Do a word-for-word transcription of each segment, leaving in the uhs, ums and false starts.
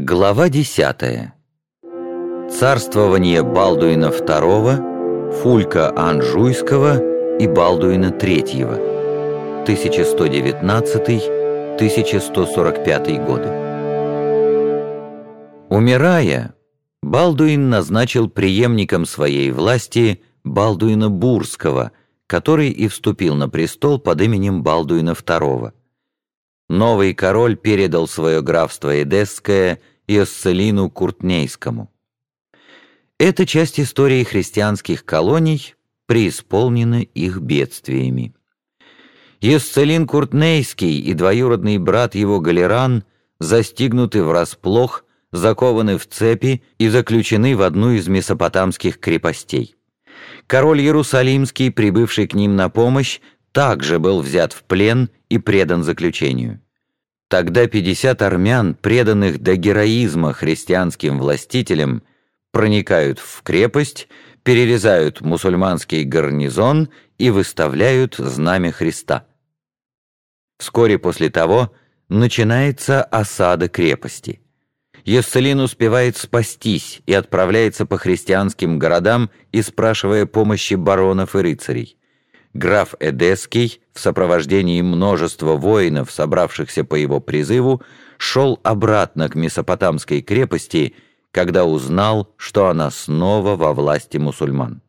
Глава десятая. Царствование Балдуина второго, Фулька Анжуйского и Балдуина третьего, тысяча сто девятнадцатый — тысяча сто сорок пятый годы. Умирая, Балдуин назначил преемником своей власти Балдуина Бурского, который и вступил на престол под именем Балдуина второго. Новый король передал свое графство Эдесское Иосцелину Куртнейскому. Эта часть истории христианских колоний преисполнена их бедствиями. Иосцелин Куртнейский и двоюродный брат его Галеран застигнуты врасплох, закованы в цепи и заключены в одну из месопотамских крепостей. Король Иерусалимский, прибывший к ним на помощь, также был взят в плен и предан заключению. Тогда пятьдесят армян, преданных до героизма христианским властителям, проникают в крепость, перерезают мусульманский гарнизон и выставляют знамя Христа. Вскоре после того начинается осада крепости. Иосцелин успевает спастись и отправляется по христианским городам, и спрашивая помощи баронов и рыцарей. Граф Эдесский в сопровождении множества воинов, собравшихся по его призыву, шел обратно к месопотамской крепости, когда узнал, что она снова во власти мусульман.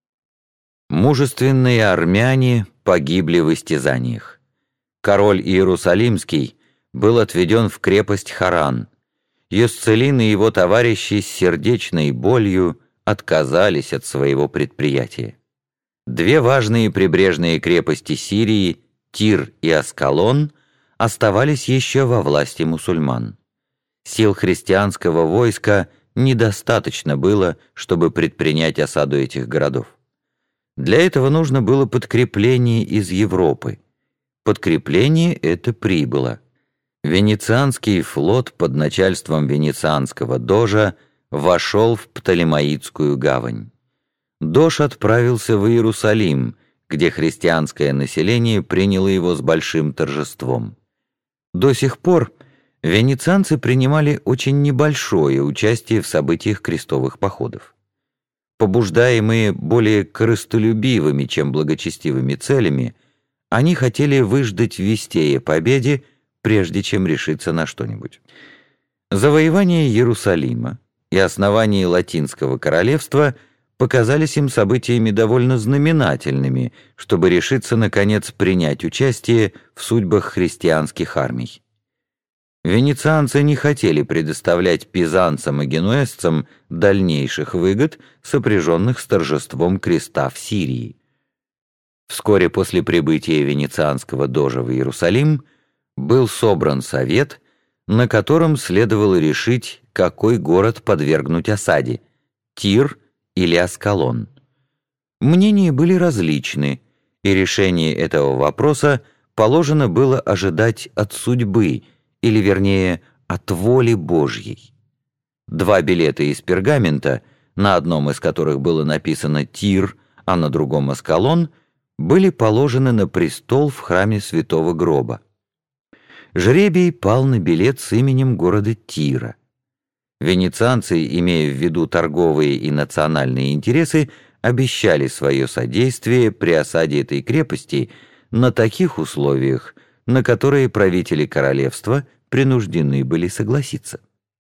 Мужественные армяне погибли в истязаниях. Король Иерусалимский был отведен в крепость Харан. Иосцелин и его товарищи с сердечной болью отказались от своего предприятия. Две важные прибрежные крепости Сирии, Тир и Аскалон, оставались еще во власти мусульман. Сил христианского войска недостаточно было, чтобы предпринять осаду этих городов. Для этого нужно было подкрепление из Европы. Подкрепление это прибыло. Венецианский флот под начальством венецианского дожа вошел в Птолемаидскую гавань. Дож отправился в Иерусалим, где христианское население приняло его с большим торжеством. До сих пор венецианцы принимали очень небольшое участие в событиях крестовых походов. Побуждаемые более корыстолюбивыми, чем благочестивыми целями, они хотели выждать вестей о победе, прежде чем решиться на что-нибудь. Завоевание Иерусалима и основание Латинского королевства показались им событиями довольно знаменательными, чтобы решиться, наконец, принять участие в судьбах христианских армий. Венецианцы не хотели предоставлять пизанцам и генуэзцам дальнейших выгод, сопряженных с торжеством креста в Сирии. Вскоре после прибытия венецианского дожа в Иерусалим был собран совет, на котором следовало решить, какой город подвергнуть осаде – Тир или Аскалон. Мнения были различны, и решение этого вопроса положено было ожидать от судьбы, или вернее, от воли Божьей. Два билета из пергамента, на одном из которых было написано «Тир», а на другом «Аскалон», были положены на престол в храме Святого Гроба. Жребий пал на билет с именем города Тира. Венецианцы, имея в виду торговые и национальные интересы, обещали свое содействие при осаде этой крепости на таких условиях, на которые правители королевства принуждены были согласиться.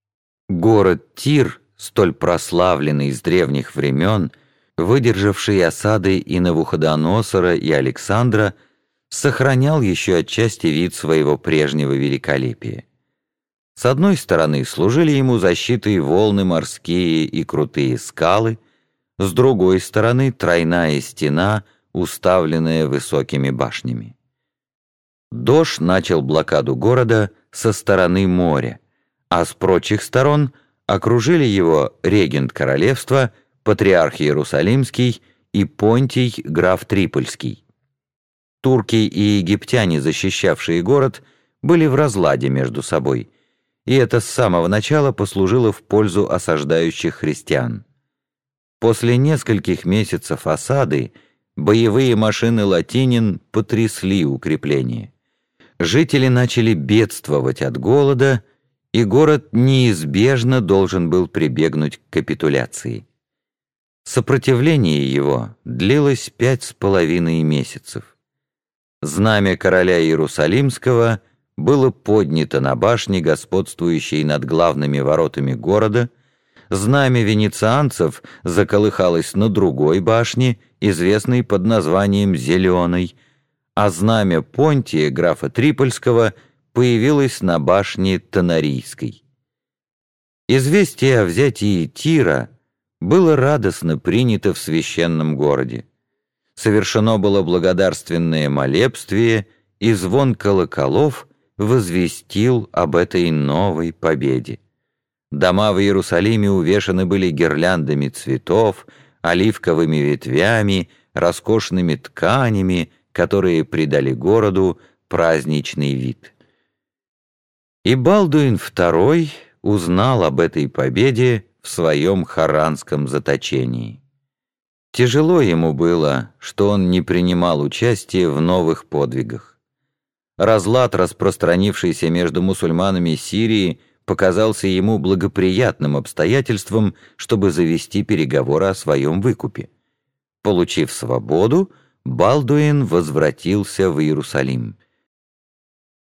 Город Тир, столь прославленный с древних времен, выдержавший осады и Навуходоносора, и Александра, сохранял еще отчасти вид своего прежнего великолепия. С одной стороны служили ему защитой волны морские и крутые скалы, с другой стороны тройная стена, уставленная высокими башнями. Дож начал блокаду города со стороны моря, а с прочих сторон окружили его регент королевства, патриарх Иерусалимский и Понтий граф Трипольский. Турки и египтяне, защищавшие город, были в разладе между собой, и это с самого начала послужило в пользу осаждающих христиан. После нескольких месяцев осады боевые машины латинин потрясли укрепление. Жители начали бедствовать от голода и город неизбежно должен был прибегнуть к капитуляции. Сопротивление его длилось пять с половиной месяцев. Знамя короля Иерусалимского было поднято на башне, господствующей над главными воротами города, знамя венецианцев заколыхалось на другой башне, известной под названием «Зеленой», а знамя Понтия, графа Трипольского, появилось на башне Тонарийской. Известие о взятии Тира было радостно принято в священном городе. Совершено было благодарственное молебствие, и звон колоколов возвестил об этой новой победе. Дома в Иерусалиме увешаны были гирляндами цветов, оливковыми ветвями, роскошными тканями, которые придали городу праздничный вид. И Балдуин второй узнал об этой победе в своем харанском заточении. Тяжело ему было, что он не принимал участия в новых подвигах. Разлад, распространившийся между мусульманами Сирии, показался ему благоприятным обстоятельством, чтобы завести переговоры о своем выкупе. Получив свободу, Балдуин возвратился в Иерусалим.